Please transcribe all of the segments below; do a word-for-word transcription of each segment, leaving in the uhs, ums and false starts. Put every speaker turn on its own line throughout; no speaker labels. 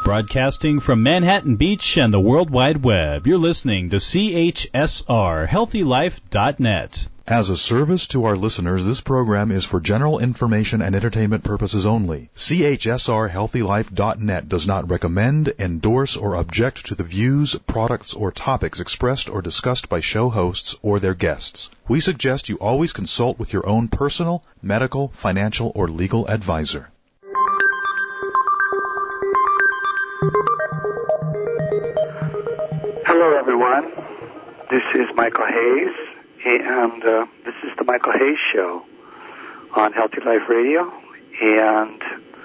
Broadcasting from Manhattan Beach and the World Wide Web, you're listening to C H S R Healthy Life dot net.
As a service to our listeners, this program is for general information and entertainment purposes only. C H S R Healthy Life dot net does not recommend, endorse, or object to the views, products, or topics expressed or discussed by show hosts or their guests. We suggest you always consult with your own personal, medical, financial, or legal advisor.
Hello, everyone. This is Michael Hayes, and uh, this is the Michael Hayes Show on Healthy Life Radio, and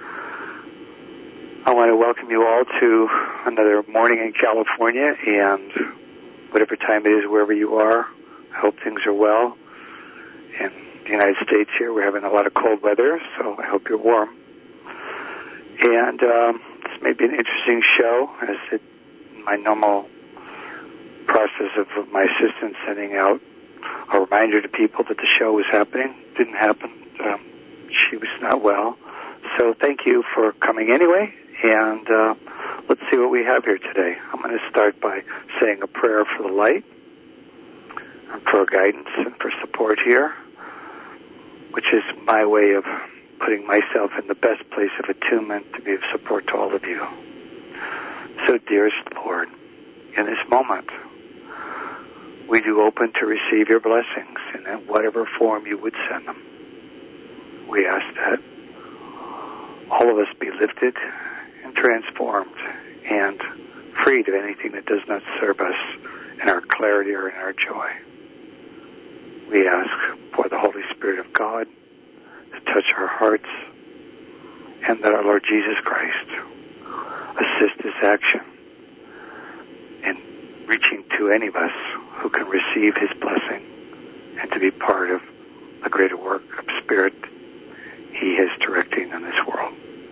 I want to welcome you all to another morning in California, and whatever time it is, wherever you are, I hope things are well. In the United States here, we're having a lot of cold weather, so I hope you're warm. And um, this may be an interesting show, as it, my normal process of my assistant sending out a reminder to people that the show was happening. Didn't happen. Um, she was not well. So thank you for coming anyway, and uh, let's see what we have here today. I'm going to start by saying a prayer for the light, and for guidance and for support here, which is my way of putting myself in the best place of attunement to be of support to all of you. So, dearest Lord, in this moment, we do open to receive your blessings in whatever form you would send them. We ask that all of us be lifted and transformed and freed of anything that does not serve us in our clarity or in our joy. We ask for the Holy Spirit of God to touch our hearts, and that our Lord Jesus Christ assist this action in reaching to any of us who can receive his blessing and to be part of the greater work of Spirit he is directing in this world.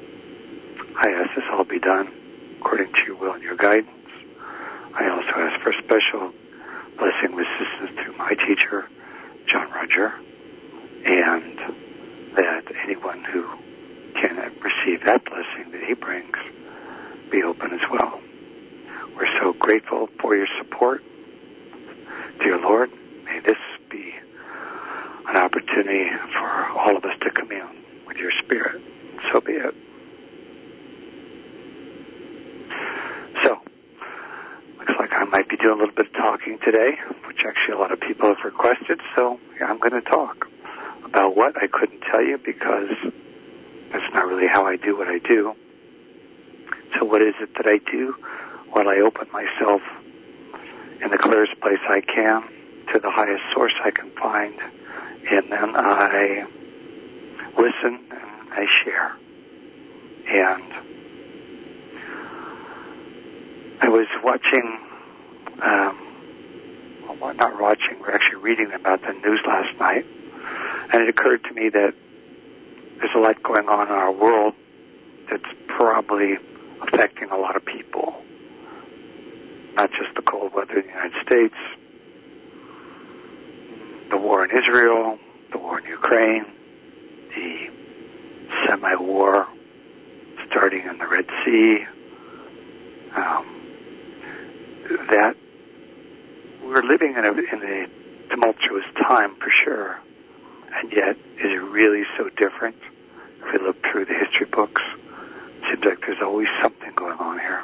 I ask this all be done according to your will and your guidance. I also ask for special blessing and assistance through my teacher, John Roger, and that anyone who can receive that blessing that he brings be open as well. We're so grateful for your support. Dear Lord, may this be an opportunity for all of us to commune with your Spirit. So be it. So, looks like I might be doing a little bit of talking today, which actually a lot of people have requested, so yeah, I'm going to talk about what I couldn't tell you because that's not really how I do what I do. So what is it that I do? Well, I open myself in the clearest place I can to the highest source I can find, and then I listen and I share. And I was watching, um, well, not watching, we're actually reading about the news last night, and it occurred to me that there's a lot going on in our world that's probably affecting a lot of people. Not just the cold weather in the United States, the war in Israel, the war in Ukraine, the semi-war starting in the Red Sea, um, that we're living in a, in a tumultuous time for sure, and yet is it really so different? If we look through the history books, it seems like there's always something going on here.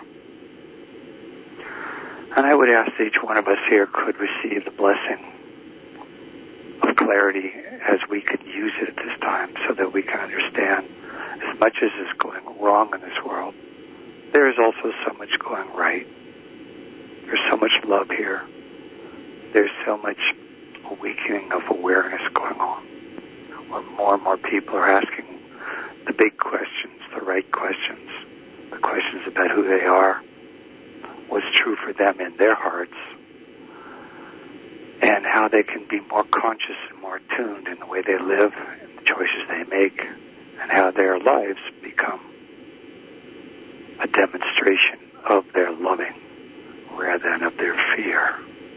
And I would ask that each one of us here could receive the blessing of clarity as we can use it at this time so that we can understand as much as is going wrong in this world, there is also so much going right. There's so much love here. There's so much awakening of awareness going on, where more and more people are asking the big questions, the right questions, the questions about who they are, what's true for them in their hearts, and how they can be more conscious and more attuned in the way they live and the choices they make, and how their lives become a demonstration of their loving rather than of their fear.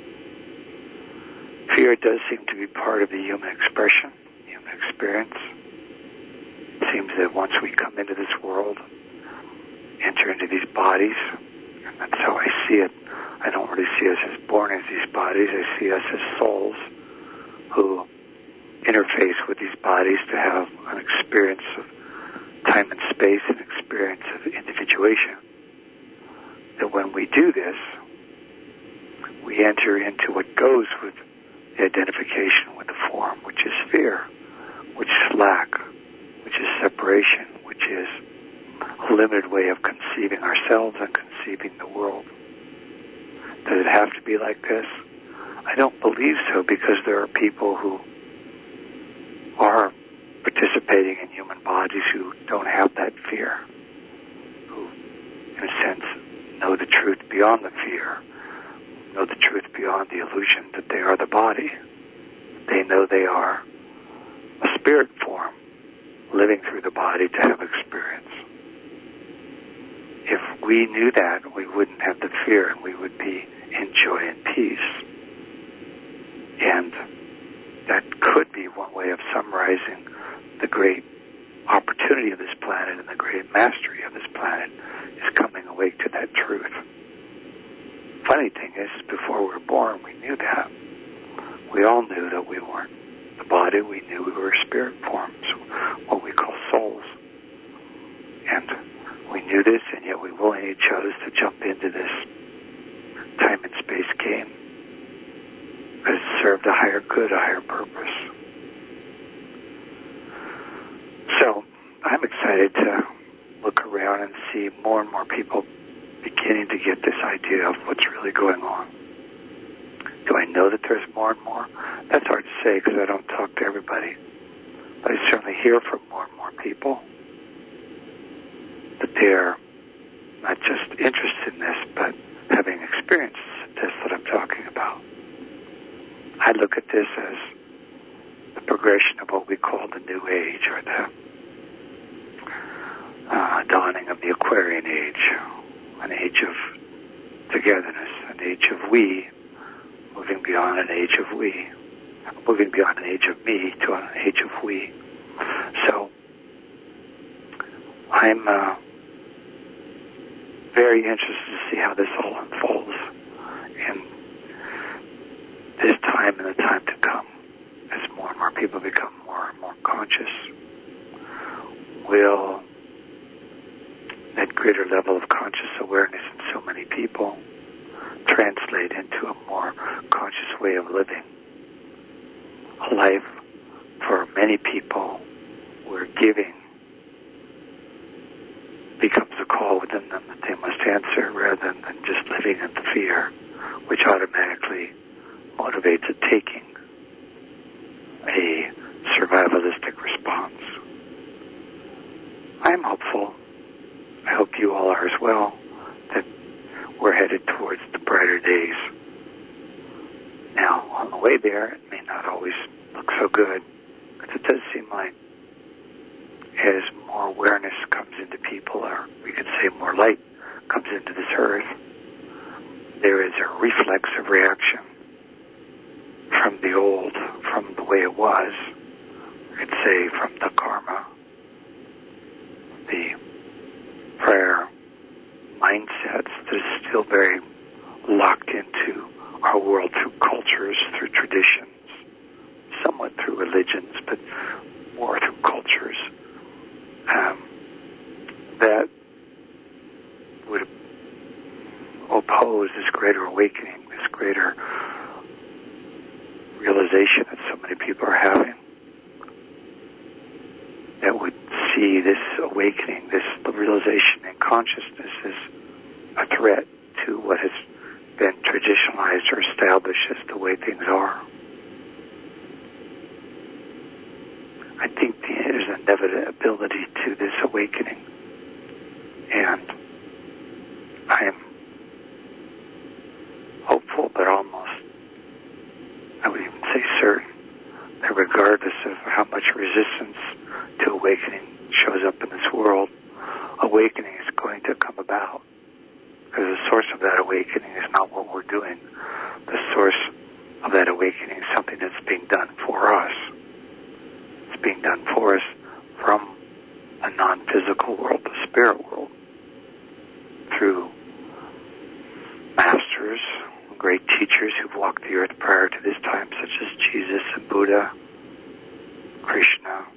Fear does seem to be part of the human expression, human experience. It seems that once we come into this world in enter into these bodies, and that's how I see it. I don't really see us as born as these bodies. I see us as souls who interface with these bodies to have an experience of time and space, an experience of individuation. That when we do this, we enter into what goes with the identification with the form, which is fear, which is lack, which is separation, which is a limited way of conceiving ourselves and conceiving the world. Does it have to be like this? I don't believe so, because there are people who are participating in human bodies who don't have that fear, who, in a sense, know the truth beyond the fear, know the truth beyond the illusion that they are the body. They know they are a spirit form living through the body to have experience. If we knew that, we wouldn't have the fear, and we would be in joy and peace. And that could be one way of summarizing the great opportunity of this planet and the great mastery of this planet, is coming awake to that truth. Funny thing is, before we were born, we knew that. We all knew that we weren't the body. We knew we were spirit forms, what we call souls. And we knew this, and yet we willingly chose to jump into this time and space game because it served a higher good, a higher purpose. So I'm excited to look around and see more and more people beginning to get this idea of what's really going on. Do I know that there's more and more? That's hard to say because I don't talk to everybody. But I certainly hear from more and more people that they're not just interested in this, but having experienced this that I'm talking about. I look at this as the progression of what we call the New Age, or the uh, dawning of the Aquarian Age, an age of togetherness, an age of we, moving beyond an age of we, moving beyond an age of me to an age of we. So I'm uh, very interested to see how this all unfolds in this time and the time to come. As more and more people become more and more conscious, will that greater level of conscious awareness in so many people translate into a more conscious way of living. A life for many people where giving becomes a call within them that they must answer, rather than just living in the fear, which automatically motivates a taking, a survivalistic response. I'm hopeful, I hope you all are as well, that we're headed towards the brighter days. Now, on the way there, it may not always look so good, because it does seem like as more awareness comes into people, or we could say more light comes into this earth, there is a reflexive reaction from the old, from the way it was. We could say from the karma, the prior mindsets that is still very locked into our world through cultures, through traditions, somewhat through religions, but more through cultures, um, that would oppose this greater awakening, this greater realization that so many people are having, that would see this awakening, this realization in consciousness as a threat to what has been traditionalized or established as the way things are. I think there's an inevitability to this awakening, and I am hopeful, but almost, I would even say certain, that regardless of how much resistance to awakening shows up in this world, awakening is going to come about. Because the source of that awakening is not what we're doing. The source of that awakening is something that's being done for us. It's being done for us from a non-physical world, the spirit world. the earth prior to this time, such as Jesus and Buddha, Krishna,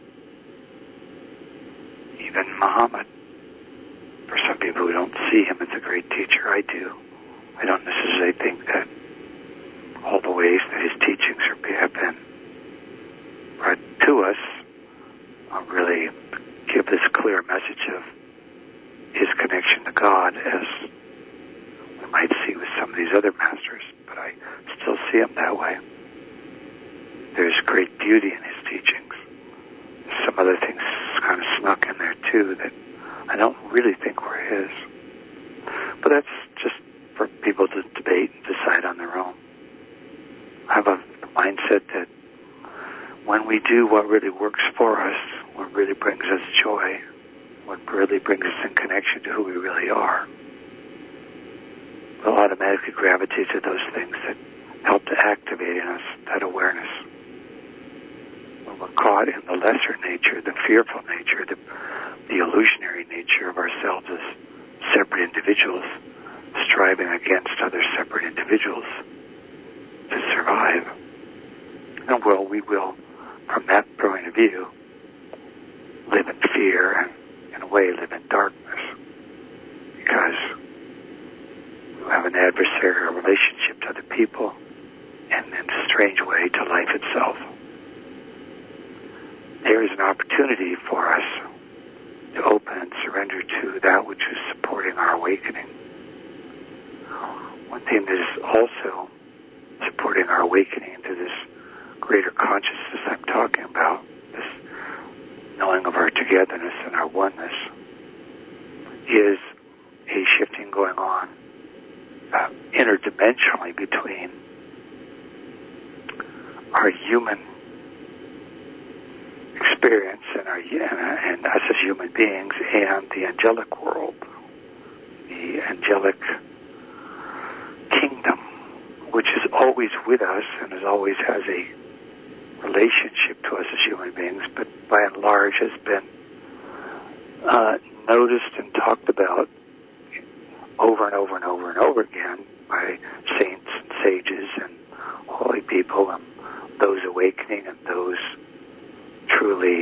even Muhammad. For some people who don't see him as a great teacher, I do. I don't necessarily think that all the ways that his teachings are, have been brought to us uh, really give this clear message of his connection to God as we might see with some of these other masters, but I still see him that way. There's great beauty in his teachings. There's some other things kind of snuck in there too that I don't really think were his. But that's just for people to debate and decide on their own. I have a mindset that when we do what really works for us, what really brings us joy, what really brings us in connection to who we really are, we'll automatically gravitate to those things that help to activate in us that awareness. When we're caught in the lesser nature, the fearful nature, the, the illusionary nature of ourselves as separate individuals, striving against other separate individuals to survive, and well, we will, from that point of view, live in fear and, in a way, live in darkness, because we have an adversarial relationship to other people, and in a strange way, to life itself. There is an opportunity for us to open and surrender to that which is supporting our awakening. One thing that is also supporting our awakening into this greater consciousness I'm talking about, this knowing of our togetherness and our oneness, is a shifting going on uh, interdimensionally between our human experience and, our, and us as human beings and the angelic world, the angelic kingdom, which is always with us and is always has a relationship to us as human beings, but by and large has been uh, noticed and talked about over and over and over and over again by saints and sages and holy people and those awakening and those truly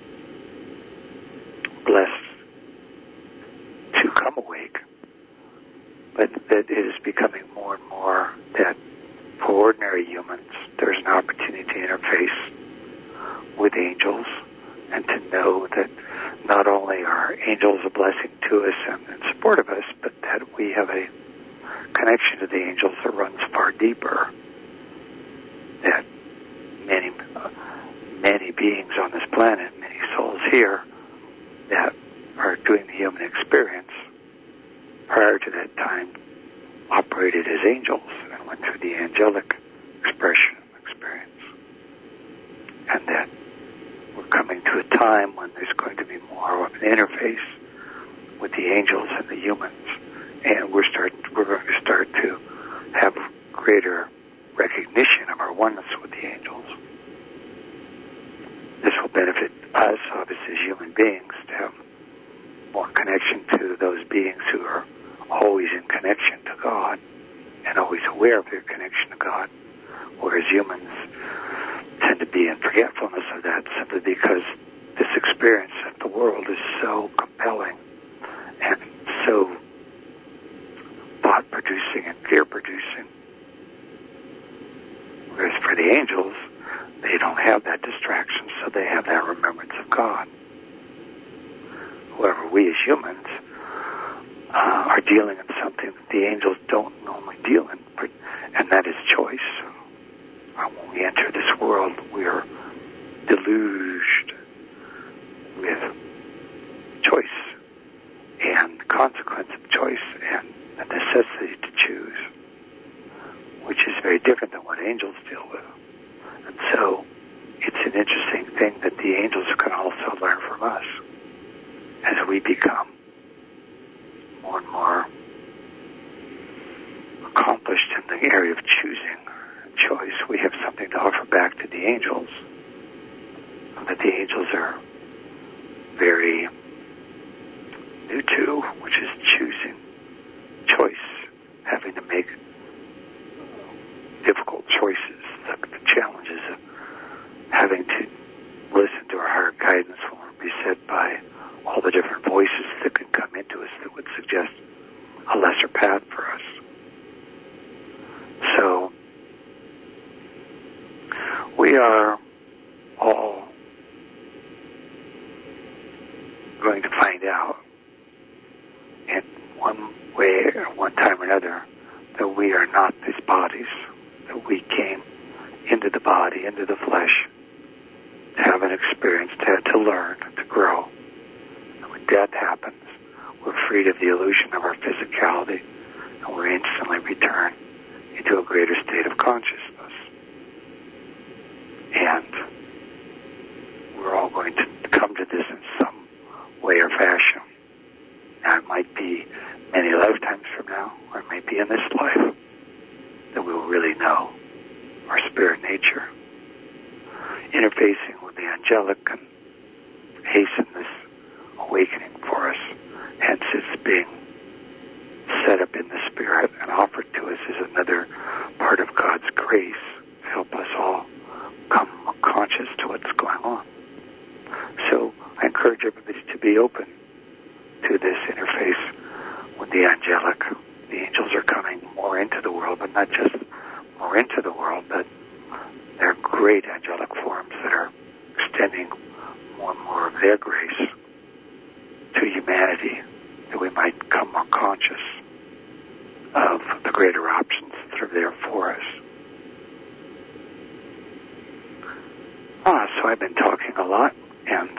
blessed to come awake. But that it is becoming more and more that for ordinary humans, there's an opportunity to interface with angels and to know that not only are angels a blessing to us and in support of us, but that we have a connection to the angels that runs far deeper. That many, uh, many beings on this planet, many souls here, that are doing the human experience prior to that time operated as angels and went through the angelic expression experience. And that we're coming to a time when there's going to be more of an interface with the angels and the humans, and we're starting we're going to start to have greater recognition of our oneness with the angels. This will benefit us, obviously, as human beings, to have more connection to those beings who are always in connection to God and always aware of their connection to God, whereas humans tend to be in forgetfulness of that simply because this experience of the world is so compelling and so thought-producing and fear-producing. Whereas for the angels, they don't have that distraction, so they have that remembrance of God. However, we as humans uh, are dealing in something that the angels don't normally deal in, and that is choice. Uh, when we enter this world, we are deluged with choice and consequence of choice and the necessity to choose, which is very different than what angels deal with. And so it's an interesting thing that the angels can also learn from us as we become more and more accomplished in the area of choosing and choice. We have something to offer back to the angels, that the angels are very new to, which is choosing, choice, having to make path for us. So we are all going to find out in one way or one time or another that we are not these bodies, that we came into the body, into the flesh, to have an experience, to, to learn, to grow. And when death happens, we're freed of the illusion of our physicality, and we're instantly returned into a greater state of consciousness. And we're all going to come to this in some way or fashion. Now, it might be many lifetimes from now, or it might be in this life, that we will really know our spirit nature. Interfacing with the angelic can hasten this awakening for us. Hence, it's being set up in the spirit and offered to us as another part of God's grace to help us all come conscious to what's going on. So I encourage everybody to be open to this interface with the angelic. The angels are coming more into the world, but not just more into the world, but they're great angelic forms that are extending more and more of their grace to humanity, that we might come more conscious of the greater options that are there for us. Ah, so I've been talking a lot, and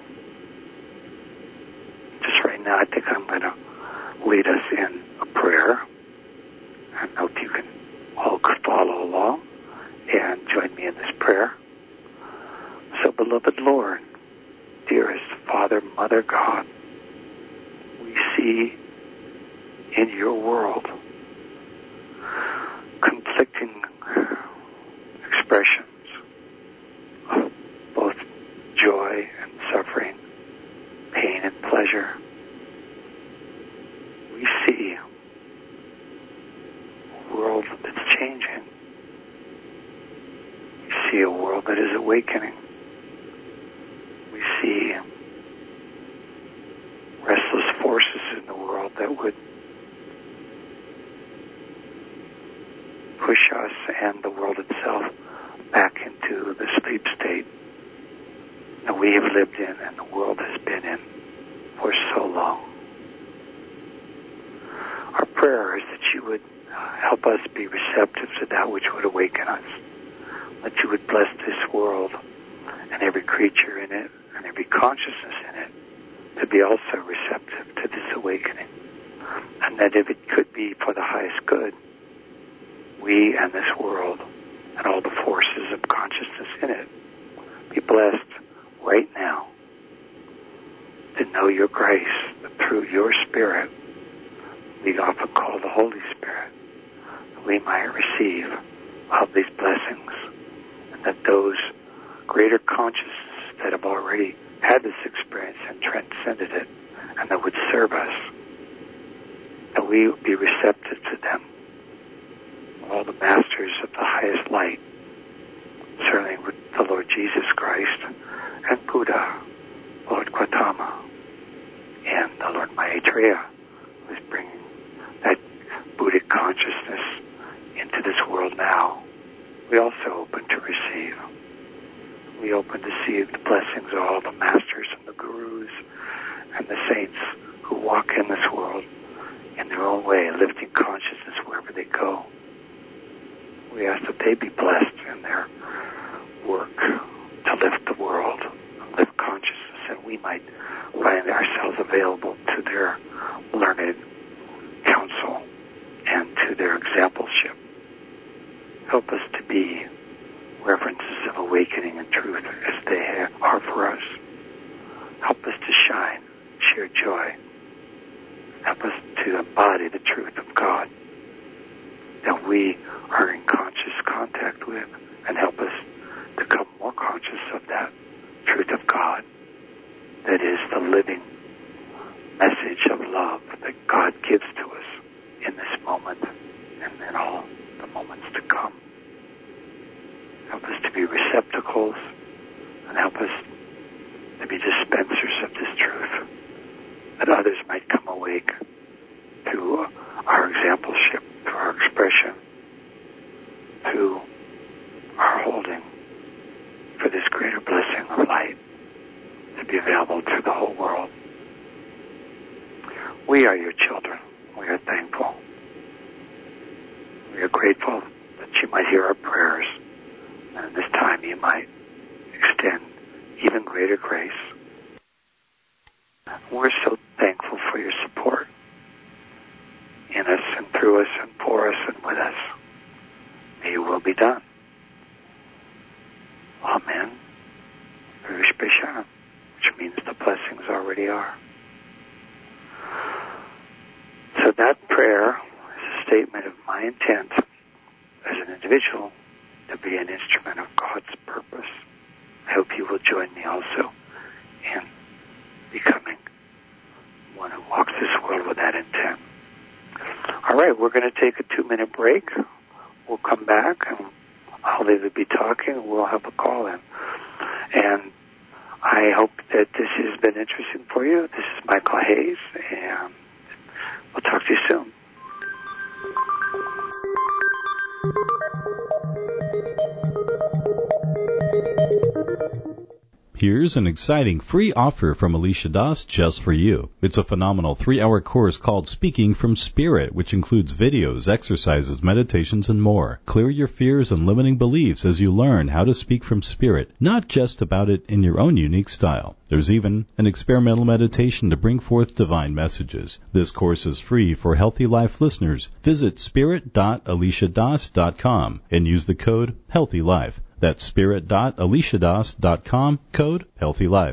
just right now I think I'm going to lead us in a prayer. I hope you can all follow along and join me in this prayer. So, beloved Lord, dearest Father, Mother God, we see in your world conflicting expressions of both joy and suffering, pain and pleasure. We see a world that's changing. We see a world that is awakening. We see restless forces in the world that would push us and the world itself back into the sleep state that we have lived in and the world has been in for so long. Our prayer is that you would help us be receptive to that which would awaken us, that you would bless this world and every creature in it and every consciousness in it to be also receptive to this awakening, and that if it could be for the highest good, we and this world and all the forces of consciousness in it be blessed right now to know your grace, that through your Spirit, we often call the Holy Spirit, that we might receive of these blessings, and that those greater consciousnesses that have already had this experience and transcended it, and that would serve us, that we be receptive to them. All the masters of the highest light, certainly with the Lord Jesus Christ and Buddha, Lord Gautama, and the Lord Maitreya, who is bringing that Buddhic consciousness into this world now. We also open to receive. We open to see the blessings of all the masters and the gurus and the saints who walk in this world in their own way, lifting consciousness wherever they go. We ask that they be blessed in their work to lift the world, lift consciousness, and we might find ourselves available to their learned counsel and to their exampleship. Help us to be references of awakening and truth as they are for us. Help us to shine, share joy. Help us to embody the truth of God that we are in conscious contact with, and help us to become more conscious of that truth of God that is the living message of love that God gives to us in this moment and in all the moments to come. Help us to be receptacles, and help us to be dispensers of this truth, that others might come awake to our exampleship, through our expression, through our holding for this greater blessing of light to be available to the whole world. We are your children. We are thankful. We are grateful that you might hear our prayers, and this time you might extend even greater grace. We're so thankful for your support in us and through us and for us and with us. May your will be done. Amen. Rush B'Shem, which means the blessings already are. So that prayer is a statement of my intent as an individual to be an instrument of God's purpose. I hope you will join me also in becoming one who walks this world with that intent. All right, we're going to take a two-minute break. We'll come back, and I'll either be talking or we'll have a call in. And I hope that this has been interesting for you. This is Michael Hayes, and we'll talk to you soon.
Here's an exciting free offer from Alicia Das just for you. It's a phenomenal three-hour course called Speaking from Spirit, which includes videos, exercises, meditations, and more. Clear your fears and limiting beliefs as you learn how to speak from spirit, not just about it in your own unique style. There's even an experimental meditation to bring forth divine messages. This course is free for Healthy Life listeners. Visit spirit dot alicia das dot com and use the code HEALTHYLIFE. That's spirit dot alicia das dot com, code HEALTHYLIFE.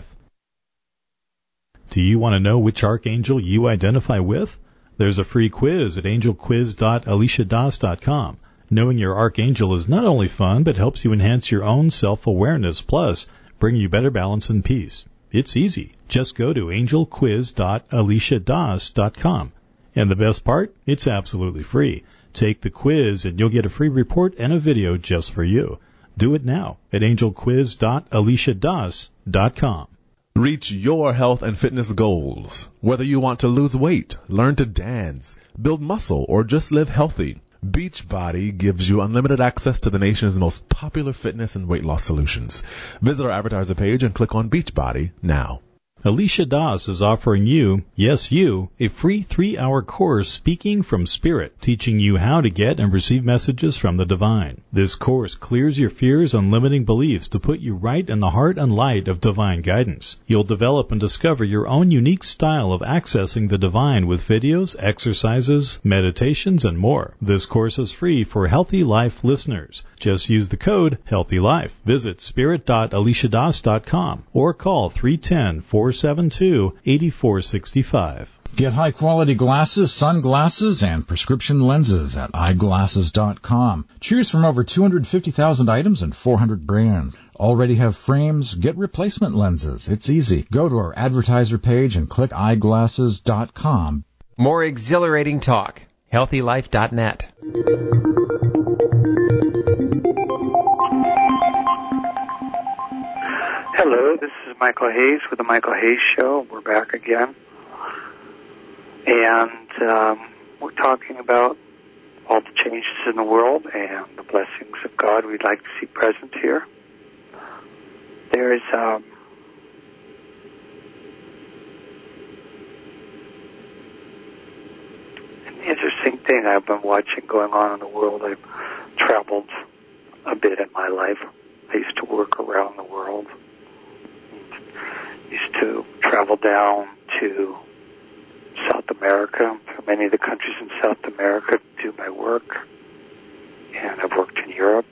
Do you want to know which archangel you identify with? There's a free quiz at angel quiz dot alicia das dot com. Knowing your archangel is not only fun, but helps you enhance your own self-awareness, plus bring you better balance and peace. It's easy. Just go to angel quiz dot alicia das dot com. And the best part? It's absolutely free. Take the quiz and you'll get a free report and a video just for you. Do it now at angel quiz dot alicia das dot com.
Reach your health and fitness goals. Whether you want to lose weight, learn to dance, build muscle, or just live healthy, Beachbody gives you unlimited access to the nation's most popular fitness and weight loss solutions. Visit our advertiser page and click on Beachbody now.
Alicia Das is offering you, yes you, a free three-hour course Speaking from Spirit, teaching you how to get and receive messages from the divine. This course clears your fears and limiting beliefs to put you right in the heart and light of divine guidance. You'll develop and discover your own unique style of accessing the divine with videos, exercises, meditations, and more. This course is free for Healthy Life listeners. Just use the code HEALTHYLIFE. Visit spirit dot alicia das dot com or call three one zero, four seven two, eight four six five.
Get high-quality glasses, sunglasses, and prescription lenses at eyeglasses dot com. Choose from over two hundred fifty thousand items and four hundred brands. Already have frames? Get replacement lenses. It's easy. Go to our advertiser page and click eyeglasses dot com.
More exhilarating talk. healthy life dot net.
Hello, this is Michael Hayes with The Michael Hayes Show. We're back again. And um, we're talking about all the changes in the world and the blessings of God we'd like to see present here. There is um, an interesting thing I've been watching going on in the world. I've traveled a bit in my life. I used to work around the world. Used to travel down to South America, to many of the countries in South America to do my work. And I've worked in Europe.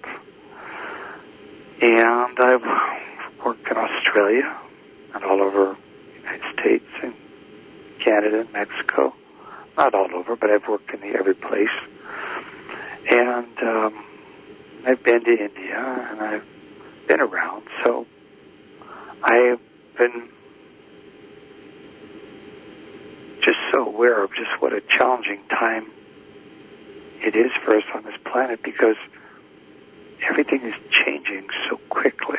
And I've worked in Australia and all over the United States and Canada and Mexico. Not all over, but I've worked in the every place. And um, I've been to India and I've been around. So I've been just so aware of just what a challenging time it is for us on this planet, because everything is changing so quickly.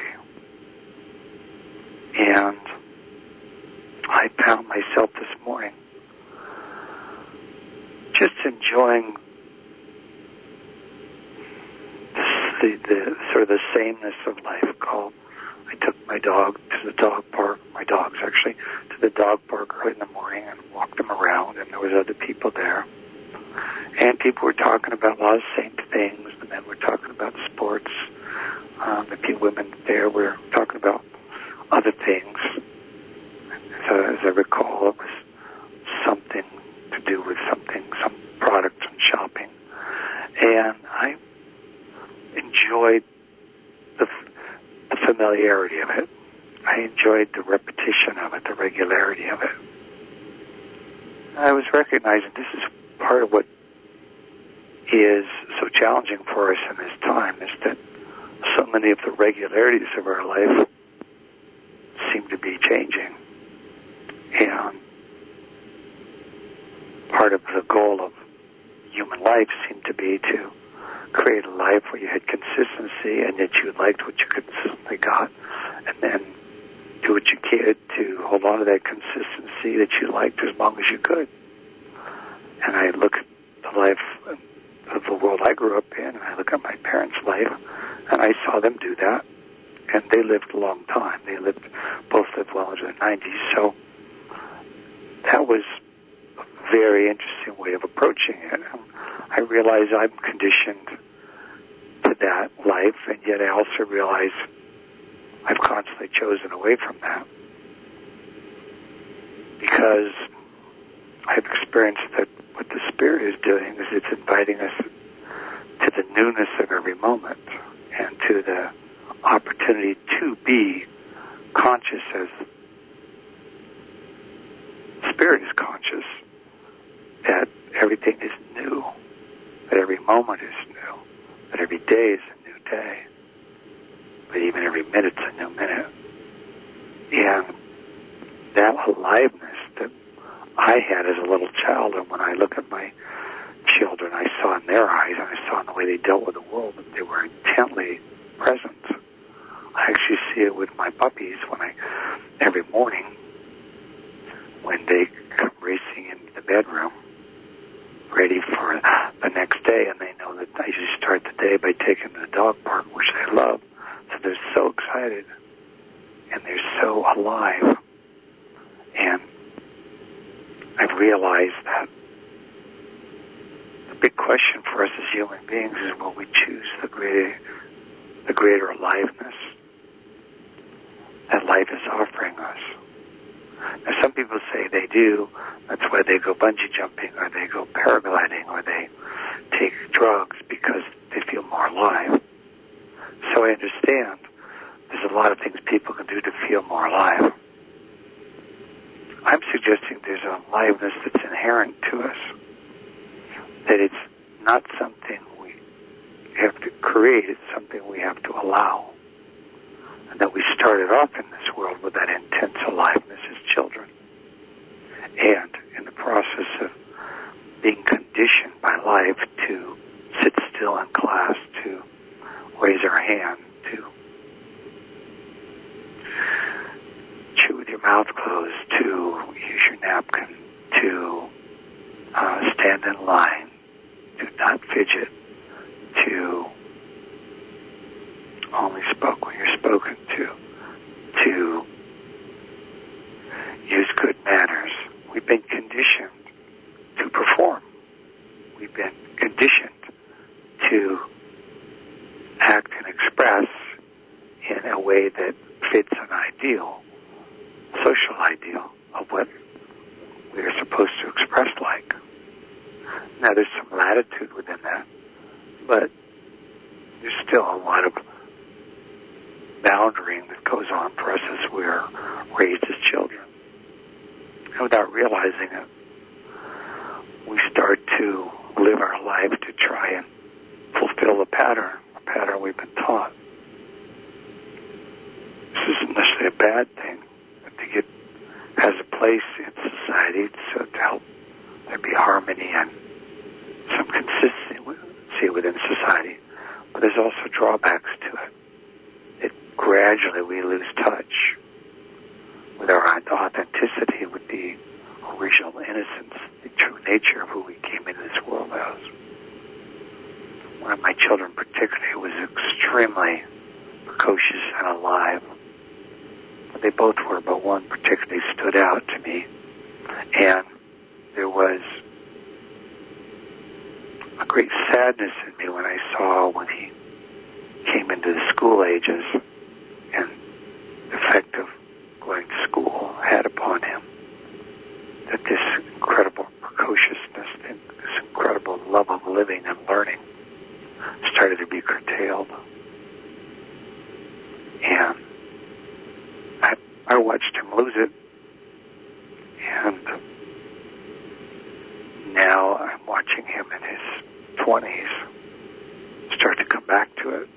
And I found myself this morning just enjoying the, the sort of the sameness of life. Called, I took my dog to the dog park, my dogs actually, to the dog park early in the morning and walked them around, and there was other people there. And people were talking about a lot of the same things. The men were talking about sports. Um, the few women there were talking about other things. So as I recall, it was something to do with something, some product and shopping. And I enjoyed the, the familiarity of it. I enjoyed the repetition of it, the regularity of it. I was recognizing this is part of what is so challenging for us in this time, is that so many of the regularities of our life seem to be changing. And part of the goal of human life seemed to be to create a life where you had consistency and that you liked what you consistently got, and then do what you could to hold on to that consistency that you liked as long as you could. And I look at the life of the world I grew up in, and I look at my parents' life, and I saw them do that, and they lived a long time. They lived, both lived well into their nineties, so that was a very interesting way of approaching it. I realize I'm conditioned to that life, and yet I also realize I've constantly chosen away from that because I've experienced that what the Spirit is doing is it's inviting us to the newness of every moment and to the opportunity to be conscious as Spirit is conscious, that everything is new, that every moment is new, that every day is a new day, but even every minute's a new minute. And that aliveness that I had as a little child, and when I look at my children, I saw in their eyes, and I saw in the way they dealt with the world, that they were intently present. I actually see it with my puppies when I, every morning, when they come racing into the bedroom, ready for the next day, and they know that I usually start the day by taking them to the dog park, which they love. So they're so excited, and they're so alive. And I've realized that the big question for us as human beings is, will we choose the greater, the greater aliveness that life is offering us? Now, some people say they do. That's why they go bungee jumping, or they go paragliding, or they take drugs because they feel more alive. So I understand there's a lot of things people can do to feel more alive. I'm suggesting there's an aliveness that's inherent to us, that it's not something we have to create, it's something we have to allow. And that we started off in this world with that intense aliveness as children. And in the process of being conditioned by life to sit still in class, to raise our hand, to chew with your mouth closed, to use your napkin, to uh, stand in line, to not fidget, to only spoke when you're spoken to, to use good manners. We've been conditioned to perform. We've been conditioned to act and express in a way that fits an ideal, social ideal of what we are supposed to express like. Now, there's some latitude within that, but there's still a lot of boundarying that goes on for us as we're raised as children. And without realizing it, we start to live our life to try and fulfill the pattern, the pattern we've been taught. This isn't necessarily a bad thing. I think it has a place in society so to help there be harmony and some consistency within society. But there's also drawbacks to it. It gradually we lose touch with our authenticity, with the original innocence, the true nature of who we came into this one of my children particularly was extremely precocious and alive. They both were, but one particularly stood out to me. And there was a great sadness in me when I saw when he came into the school ages and the effect of going to school had upon him. That this incredible precociousness, this incredible love of living and learning started to be curtailed. And I, I watched him lose it. And now I'm watching him in his twenties start to come back to it.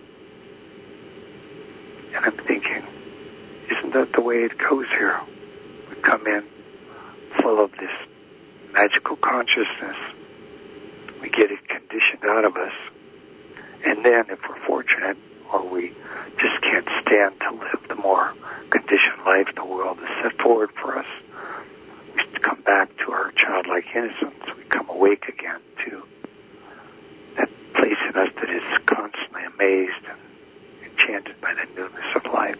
And I'm thinking, isn't that the way it goes here? We come in full of this magical consciousness. We get it conditioned out of us. And then, if we're fortunate, or we just can't stand to live the more conditioned life the world has set forward for us, we come back to our childlike innocence. We come awake again to that place in us that is constantly amazed and enchanted by the newness of life.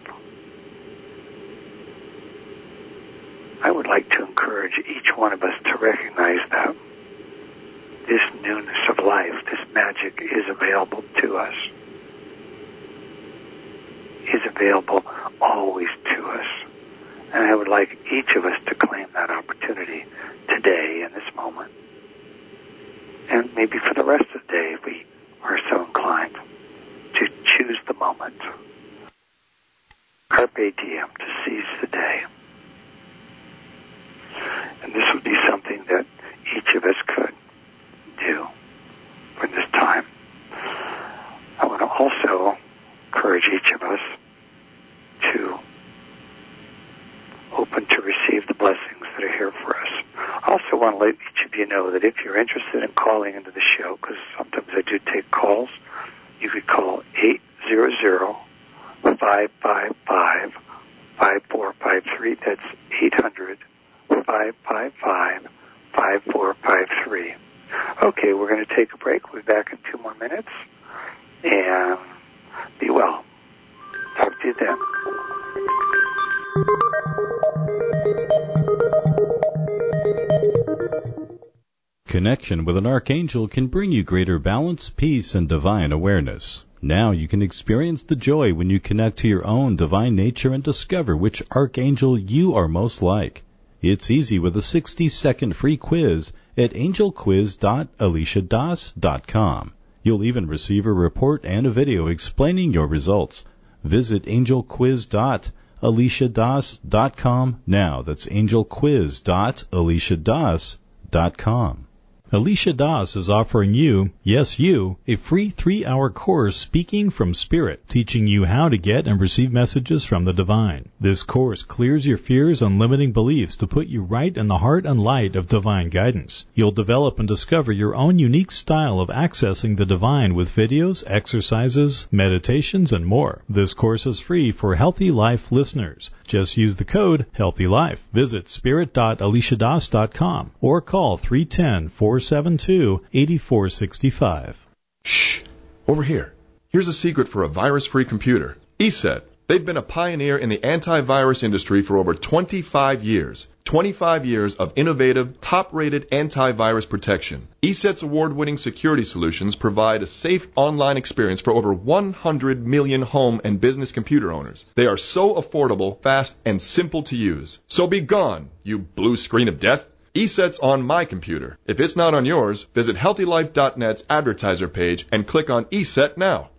I would like to encourage each one of us to recognize that this newness of life, this magic, is available to us, is available always to us. And I would like each of us to claim that opportunity today, in this moment, and maybe for the rest of the day, if we are so inclined, to choose the moment. Carpe diem, to seize the day. And this would be something that each of us could do for this time. I want to also encourage each of us to open to receive the blessings that are here for us. I also want to let each of you know that if you're interested in calling into the show, because sometimes I do take calls, you could call eight hundred, five five five, five four five three. That's eight hundred, five five five, five four five three. Okay, we're going to take a break. We'll be back in two more minutes. And be well. Talk to you then.
Connection with an archangel can bring you greater balance, peace, and divine awareness. Now you can experience the joy when you connect to your own divine nature and discover which archangel you are most like. It's easy with a sixty-second free quiz at angel quiz dot alicia das dot com. You'll even receive a report and a video explaining your results. Visit angel quiz dot alicia das dot com now. That's angel quiz dot alicia das dot com. Alicia Das is offering you, yes you, a free three-hour course Speaking from Spirit, teaching you how to get and receive messages from the divine. This course clears your fears and limiting beliefs to put you right in the heart and light of divine guidance. You'll develop and discover your own unique style of accessing the divine with videos, exercises, meditations, and more. This course is free for Healthy Life listeners. Just use the code HEALTHYLIFE. Visit spirit dot alicia das dot com or call three one zero, four seven two, eight four six five.
Shh! Over here. Here's a secret for a virus-free computer. ESET. They've been a pioneer in the antivirus industry for over twenty-five years. twenty-five years of innovative, top-rated antivirus protection. ESET's award-winning security solutions provide a safe online experience for over one hundred million home and business computer owners. They are so affordable, fast, and simple to use. So be gone, you blue screen of death. ESET's on my computer. If it's not on yours, visit healthy life dot net's advertiser page and click on ESET now.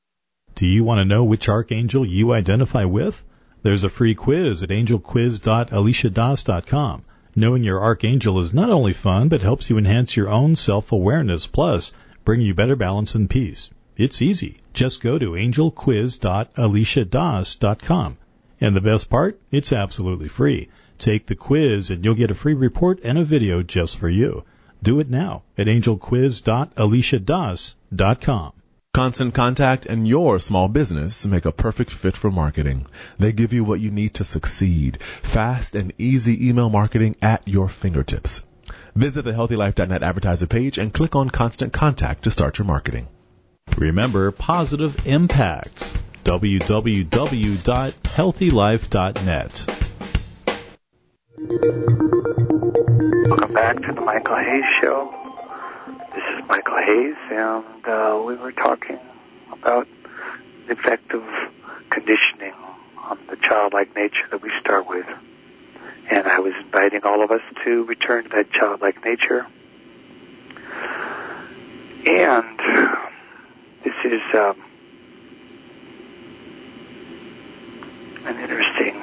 Do you want to know which archangel you identify with? There's a free quiz at angel quiz dot alicia das dot com. Knowing your archangel is not only fun, but helps you enhance your own self-awareness, plus bring you better balance and peace. It's easy. Just go to angel quiz dot alicia das dot com. And the best part? It's absolutely free. Take the quiz and you'll get a free report and a video just for you. Do it now at angel quiz dot alicia das dot com.
Constant Contact and your small business make a perfect fit for marketing. They give you what you need to succeed. Fast and easy email marketing at your fingertips. Visit the healthy life dot net advertiser page and click on Constant Contact to start your marketing.
Remember Positive Impact. w w w dot healthy life dot net.
Welcome back to the Michael Hayes Show. This is Michael Hayes, and uh, we were talking about the effect of conditioning on the childlike nature that we start with. And I was inviting all of us to return to that childlike nature. And this is um, an interesting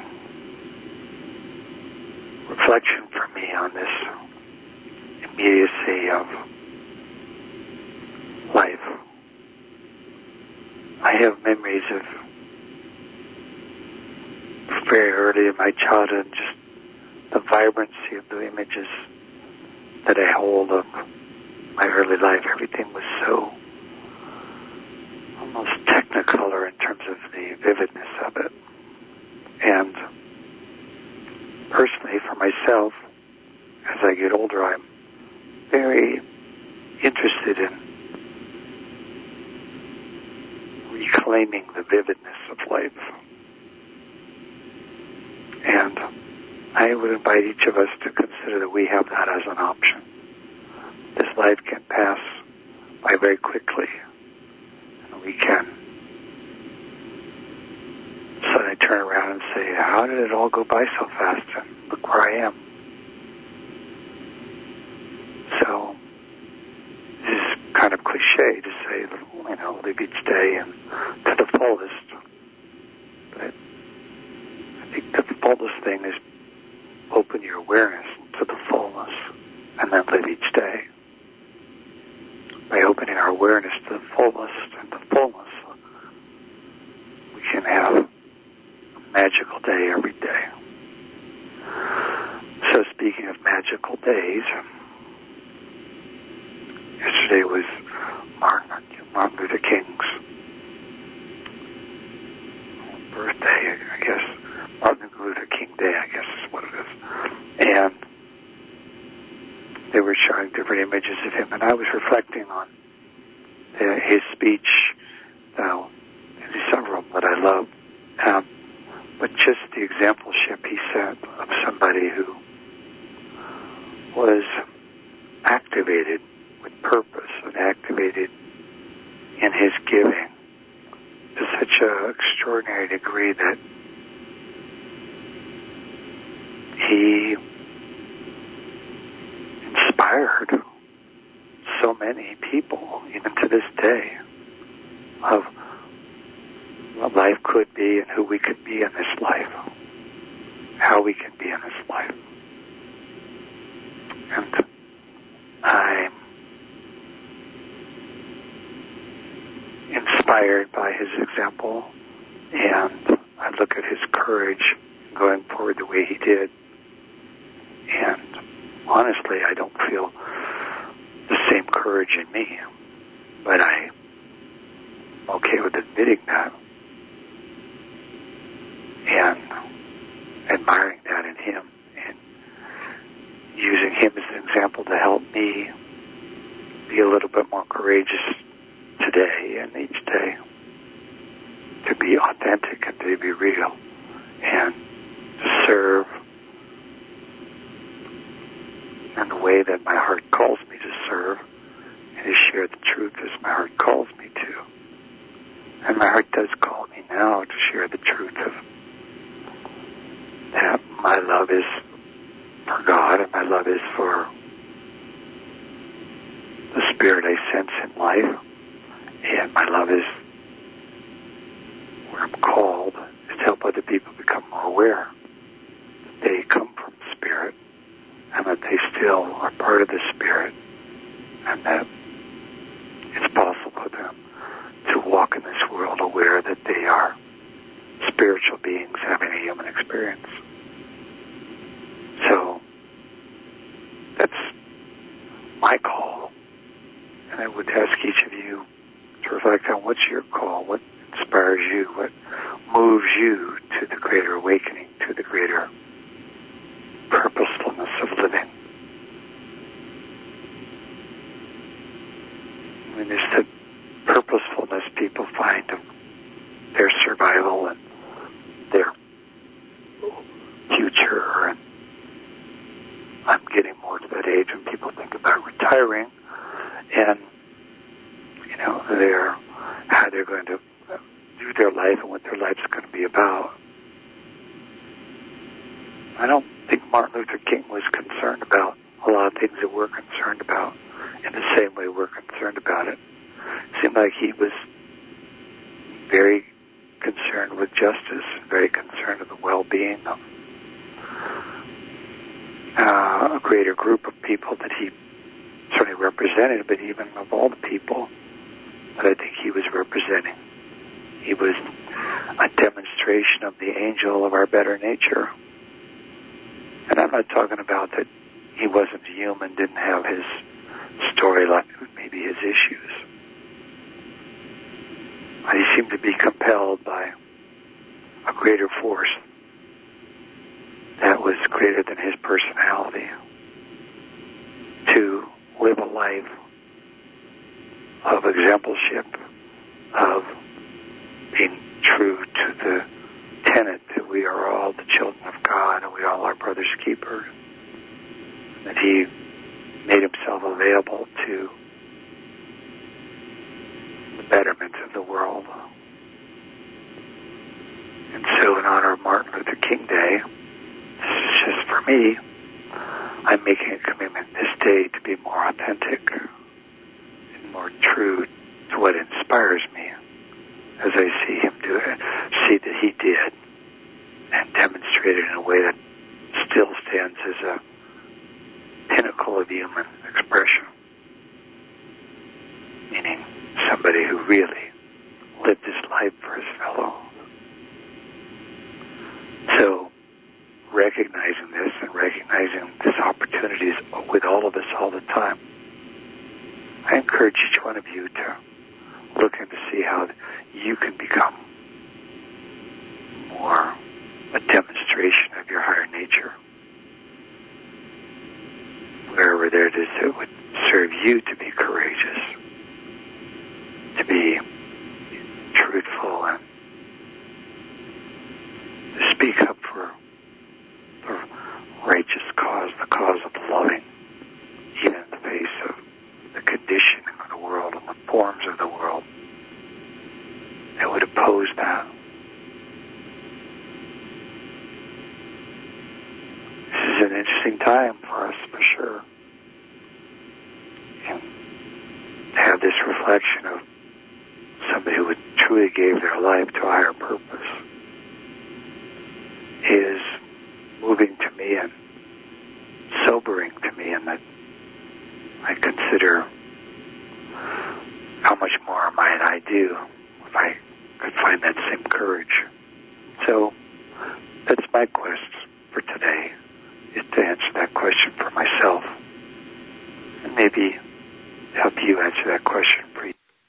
reflection for me on this immediacy of life. I have memories of very early in my childhood, just the vibrancy of the images that I hold of my early life. Everything was so almost technicolor in terms of the vividness of it. And personally, for myself, as I get older, I'm very interested in reclaiming the vividness of life. And I would invite each of us to consider that we have that as an option. This life can pass by very quickly, and we can suddenly turn around and say, how did it all go by so fast? And look where I am. So, this is kind of cliche to say, you know, live each day and to the fullest. But I think the fullest thing is open your awareness to the fullness and then live each day. By opening our awareness to the fullest and the fullness, we can have a magical day every day. So speaking of magical days, yesterday was Martin, Martin Luther King's birthday, I guess. Martin Luther King Day, I guess is what it is. And they were showing different images of him, and I was reflecting on uh, his speech. Now, there's several that I love, um, but just the exampleship he set of somebody who was activated with purpose and activated in his giving to such an extraordinary degree that he inspired so many people, even to this day, of what life could be and who we could be in this life, how we can be in this life. And I'm inspired by his example, and I look at his courage going forward the way he did. And honestly, I don't feel the same courage in me, but I'm okay with admitting that and admiring that in him and using him as an example to help me be a little bit more courageous today and each day, to be authentic and to be real and to serve in the way that my heart calls me to serve and to share the truth as my heart calls me to. And my heart does call me now to share the truth of that my love is for God and my love is for the spirit I sense in life, and my love is where I'm called is to help other people become more aware that they come from the Spirit and that they still are part of the Spirit and that it's possible for them to walk in this world aware that they are spiritual beings having a human experience. So that's my call, and I would ask each of you to reflect on what's your call, what inspires you, what moves you to the greater awakening, to the greater purposefulness of living. I mean, there's the purposefulness people find of their survival and their future. And I'm getting more to that age when people think about retiring and, you know, their, how they're going to do their life and what their life's going to be about. I don't think Martin Luther King was concerned about a lot of things that we're concerned about in the same way we're concerned about it. It seemed like he was very concerned with justice, very concerned with the well-being of uh, a greater group of people that he certainly represented, but even of all the people that I think he was representing. He was a demonstration of the angel of our better nature. And I'm not talking about that he wasn't human, didn't have his storyline, maybe his issues. But he seemed to be compelled by a greater force that was greater than his personality to live a life of exemplarship, of being true to the tenet that we are all the children of God and we all are brother's keepers. That he made himself available to the betterment of the world. And so in honor of Martin Luther King Day, this is just for me, I'm making a commitment this day to be more authentic and more true to what inspires me as I see him do it, see that he did and demonstrated in a way that still stands as a pinnacle of human expression, meaning somebody who really lived his life for his fellow. So, recognizing this and recognizing this opportunity is with all of us all the time, I encourage each one of you to look and to see how you can become more a demonstration of your higher nature. Wherever there it is that would serve you to be courageous, to be truthful, and to speak up for the righteous cause, the cause of loving, even in the face of the conditioning of the world and the forms of the world that would oppose that. This is an interesting time for us, for sure. And to have this reflection of somebody who truly gave their life to a higher purpose is moving to me and sobering to me, and that I consider how much more might I do if I could find that same courage. So that's my quest for today, is to answer that question for myself and maybe help you answer that question for you.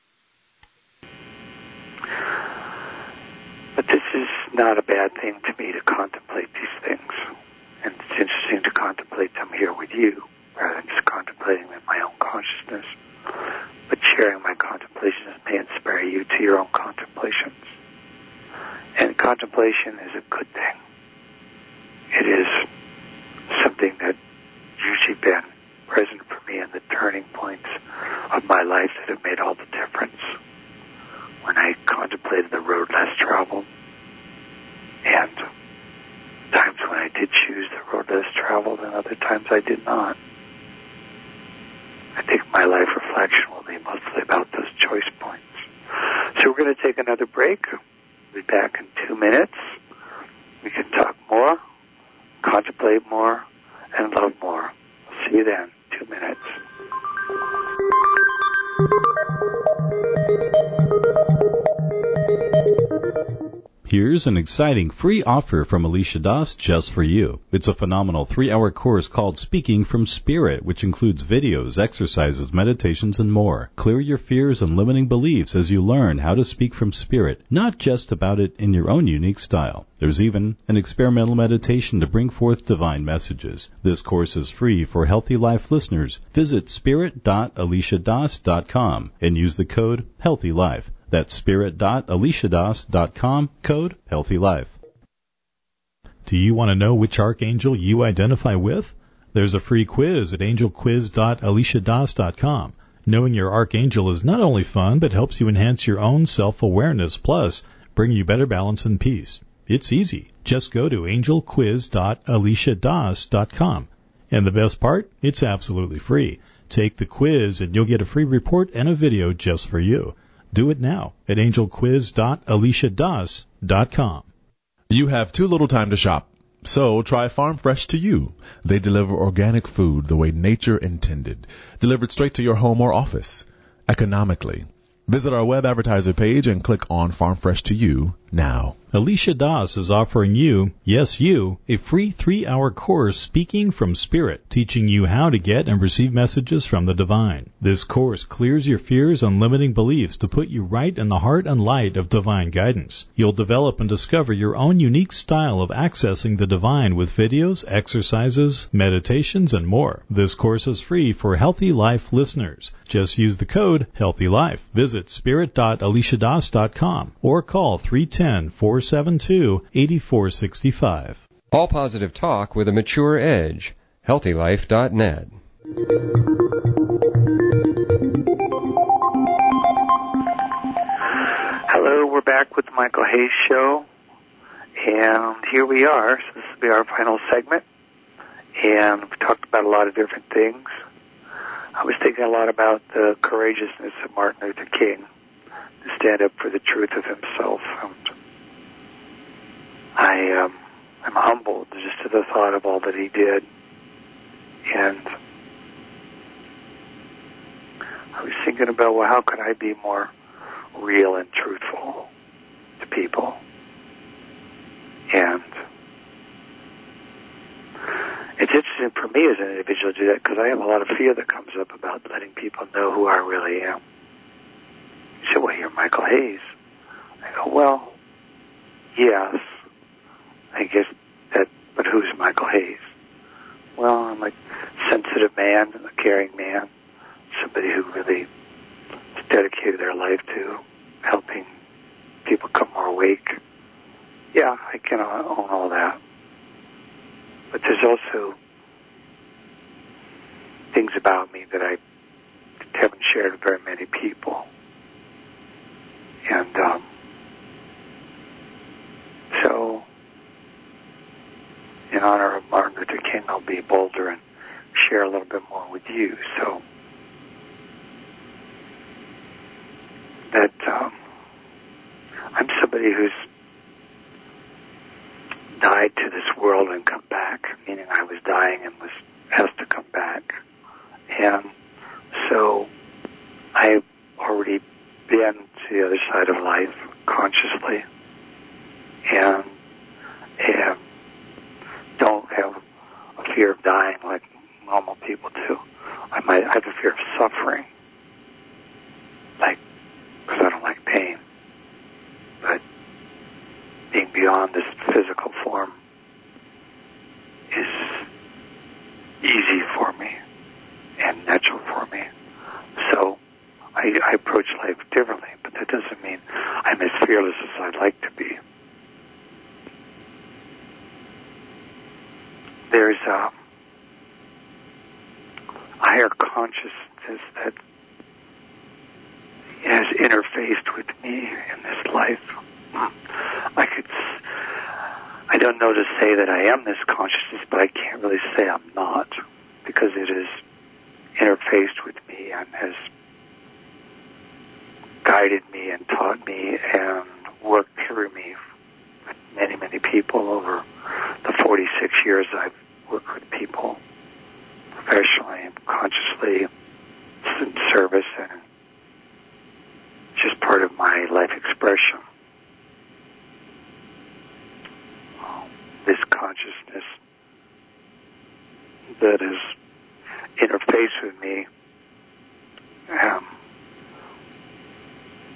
But this is not a bad thing to me to contemplate these things. And it's interesting to contemplate them here with you, rather than just contemplating them in my own consciousness. But sharing my contemplations may inspire you to your own contemplations. And contemplation is a good thing. It is something that's usually been present for me in the turning points of my life that have made all the difference. When I contemplated the road less traveled, and times when I did choose the road less traveled, and other times I did not. I think my life reflection will be mostly about those choice points. So we're going to take another break. We'll be back in two minutes. We can talk more, contemplate more, and love more. We'll see you then. Two minutes.
Here's an exciting free offer from Alicia Das just for you. It's a phenomenal three-hour course called Speaking from Spirit, which includes videos, exercises, meditations, and more. Clear your fears and limiting beliefs as you learn how to speak from spirit, not just about it in your own unique style. There's even an experimental meditation to bring forth divine messages. This course is free for Healthy Life listeners. Visit spirit dot alicia das dot com and use the code HEALTHYLIFE. That's spirit dot alicia das dot com, code HEALTHYLIFE. Do you want to know which archangel you identify with? There's a free quiz at angel quiz dot alicia das dot com. Knowing your archangel is not only fun, but helps you enhance your own self-awareness, plus bring you better balance and peace. It's easy. Just go to angel quiz dot alicia das dot com. And the best part? It's absolutely free. Take the quiz and you'll get a free report and a video just for you. Do it now at angel quiz dot alicia das dot com.
You have too little time to shop, so try Farm Fresh to You. They deliver organic food the way nature intended, delivered straight to your home or office, economically. Visit our web advertiser page and click on Farm Fresh to You now.
Alicia Das is offering you, yes you, a free three-hour course Speaking from Spirit, teaching you how to get and receive messages from the divine. This course clears your fears and limiting beliefs to put you right in the heart and light of divine guidance. You'll develop and discover your own unique style of accessing the divine with videos, exercises, meditations, and more. This course is free for Healthy Life listeners. Just use the code HEALTHYLIFE. Visit spirit dot alicia das dot com or call three one zero, four seven two, eight four six five.
All positive talk with a mature edge. healthy life dot net.
Hello, we're back with the Michael Hayes Show, and here we are. So this will be our final segment, and we talked about a lot of different things. I was thinking a lot about the courageousness of Martin Luther King to stand up for the truth of himself. And I um, am humbled just to the thought of all that he did. And I was thinking about, well, how could I be more real and truthful to people? And it's interesting for me as an individual to do that because I have a lot of fear that comes up about letting people know who I really am. You say, well, you're Michael Hayes. I go, well, yes, I guess that, but who's Michael Hayes? Well, I'm a sensitive man, a caring man, somebody who really has dedicated their life to helping people come more awake. Yeah, I can own all that. But there's also things about me that I haven't shared with very many people. And um, so, in honor of Martin Luther King, I'll be bolder and share a little bit more with you. So that um, I'm somebody who's died to this world and come back, meaning I was dying and was asked to come back. And so I've already been to the other side of life consciously and, and don't have a fear of dying like normal people do. I might I have a fear of suffering, like, because I don't like pain. But being beyond this physical form is easy for me and natural for me. So I, I approach life differently, but that doesn't mean I'm as fearless as I'd like to be. There's a higher consciousness that has interfaced with me in this life. I could, I don't know to say that I am this consciousness, but I can't really say I'm not, because it has interfaced with me and has guided me and taught me and worked through me with many, many people over the forty-six years I've worked with people professionally and consciously in service, and it's just part of my life expression.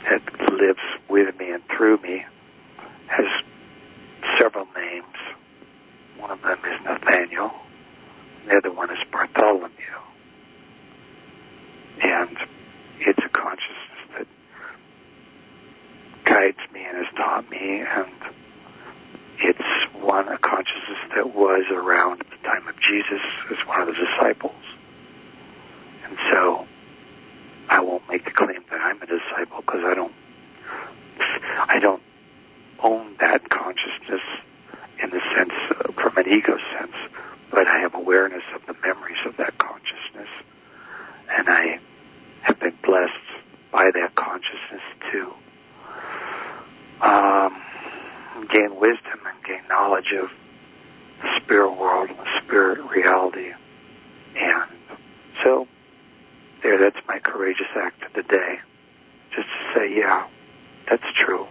that lives with me and through me has several names. One of them is Nathaniel. The other one is Bartholomew. And it's a consciousness that guides me and has taught me, and it's one, a consciousness that was around at the time of Jesus as one of the disciples. And so I won't make the claim that I'm a disciple because I don't, I don't own that consciousness in the sense, uh, from an ego sense, but I have awareness of the memories of that consciousness, and I have been blessed by that consciousness to um, gain wisdom and gain knowledge of the spirit world and the spirit reality. And so, there, that's my courageous act of the day. Just to say, yeah, that's true.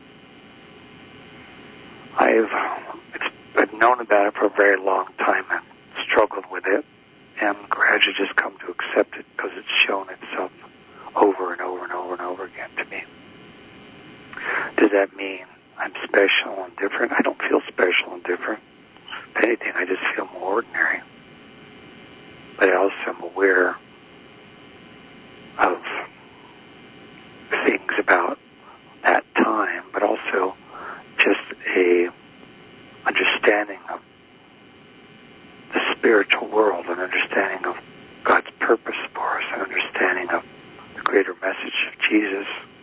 I've, it's, I've known about it for a very long time and struggled with it, and gradually just come to accept it because it's shown itself over and over and over and over again to me. Does that mean I'm special and different? I don't feel special and different. If anything, I just feel more ordinary. But I also am aware of things about that time, but also just a understanding of the spiritual world, an understanding of God's purpose for us, an understanding of the greater message of Jesus,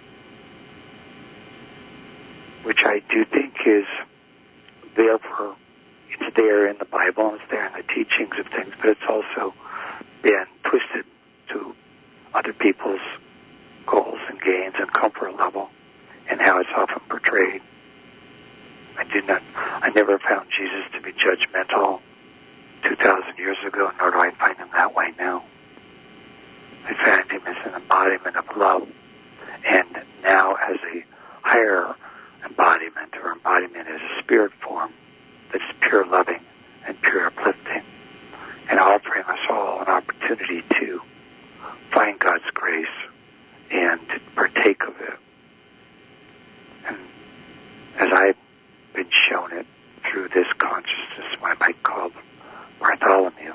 which I do think is there for, it's there in the Bible, and it's there in the teachings of things, but it's also been twisted to other people's goals and gains and comfort level, and how it's often portrayed. I do not, I never found Jesus to be judgmental two thousand years ago, nor do I find him that way now. I found him as an embodiment of love, and now as a higher embodiment, or embodiment as a spirit form that is pure loving and pure uplifting, and offering us all an opportunity to find God's grace and to partake of it. And as I've been shown it through this consciousness, what I might call Bartholomew,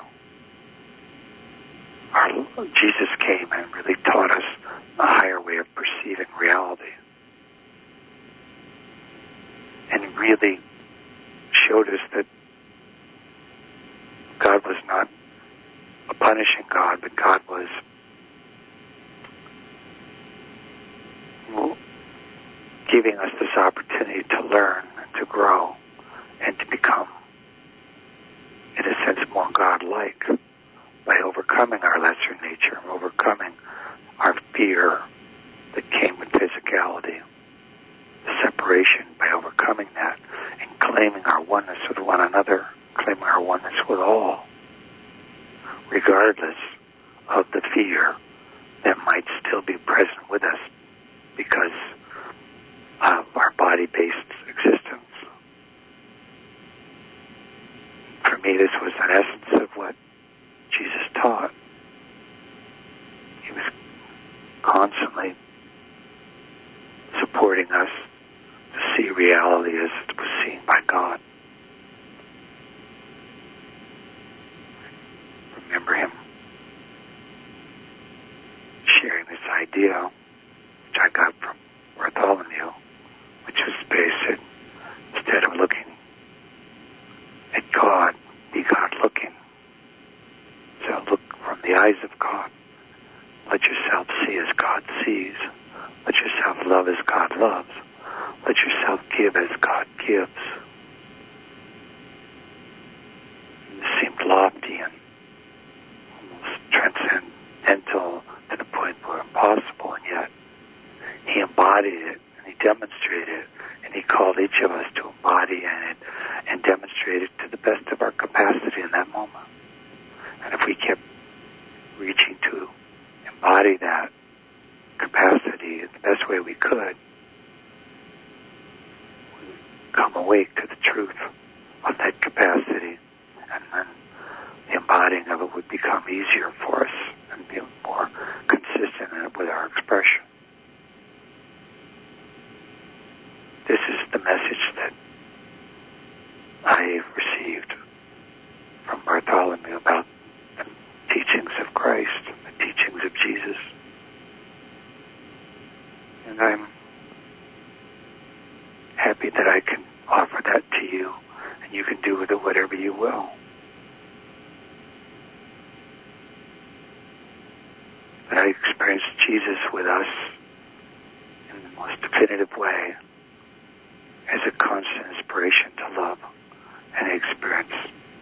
our, Jesus came and really taught us a higher way of perceiving reality, and really showed us that God was not a punishing God, but God was giving us this opportunity to learn and to grow and to become, in a sense, more God-like by overcoming our lesser nature, overcoming our fear that came with physicality, the separation, by overcoming that and claiming our oneness with one another, claiming our oneness with all, regardless of the fear that might still be present with us because of our body-based existence. For me, this was an essence of what Jesus taught. He was constantly supporting us to see reality as it was seen by God. Remember him sharing this idea, which I got from Bartholomew, which was basic. Instead of looking at God, be God looking. So look from the eyes of God. Let yourself see as God sees. Let yourself love as God loves. Let yourself give as God gives. This seemed lofty and almost transcendental to the point where impossible, and yet he embodied it and he demonstrated it, and he called each of us to embody it and demonstrate it to the best of our capacity in that moment. And if we kept reaching to embody that capacity in the best way we could, we would come awake to the truth of that capacity, and then the embodying of it would become easier for us and be more consistent with our expression. that I can offer that to you, and you can do with it whatever you will. But I experienced Jesus with us in the most definitive way as a constant inspiration to love, and I experienced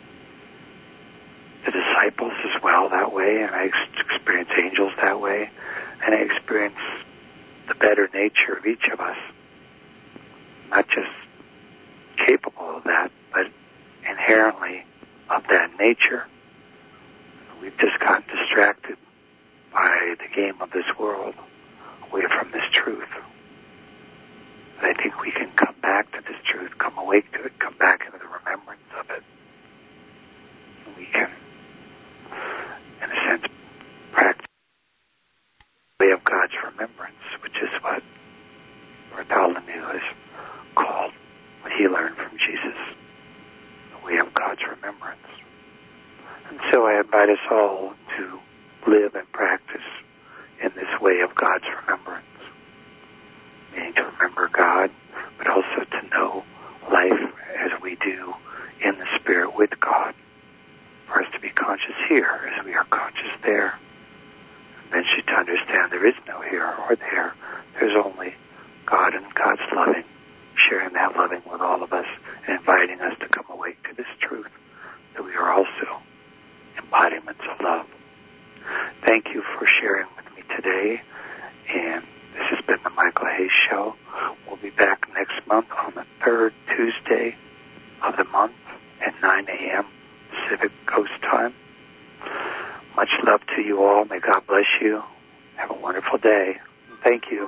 the disciples as well that way, and I ex- experienced angels that way, and I experienced the better nature of each of us, not just capable of that, but inherently of that nature. We've just gotten distracted by the game of this world, away from this truth. But I think we can come back to this truth, come awake to it, come back into the remembrance of it. We can, in a sense, practice the way of God's remembrance, which is what Bartholomew has called what he learned from Jesus, the way of God's remembrance. And so I invite us all to live and practice in this way of God's remembrance, meaning to remember God, but also to know life as we do in the Spirit with God, for us to be conscious here as we are conscious there. Eventually to understand there is no here or there. There's only God and God's loving, sharing that loving with all of us and inviting us to come awake to this truth, that we are also embodiments of love. Thank you for sharing with me today, and this has been the Michael Hayes Show. We'll be back next month on the third Tuesday of the month at nine a.m. Pacific Coast Time. Much love to you all. May God bless you. Have a wonderful day. Thank you.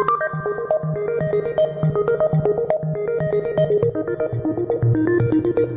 Thank you.